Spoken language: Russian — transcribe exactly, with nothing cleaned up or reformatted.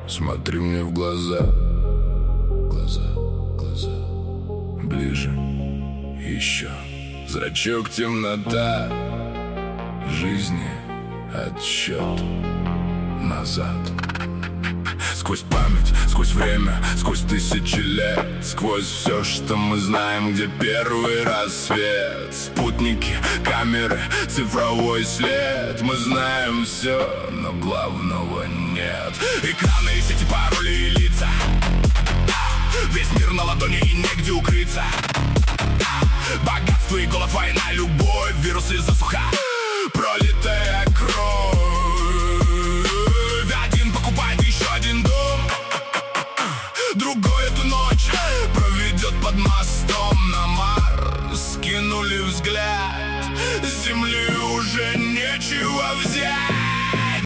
Смотри мне в глаза, глаза, глаза, ближе, еще. Зрачок, темнота, жизни отсчет назад. Сквозь память, сквозь время, сквозь тысячи лет, сквозь все, что мы знаем, где первый рассвет. Спутники, камеры, цифровой след. Мы знаем все, но главного нет. Экраны, сети, пароли и лица. Весь мир на ладони и негде укрыться. Богатство и голод, война, любовь, вирусы, засуха.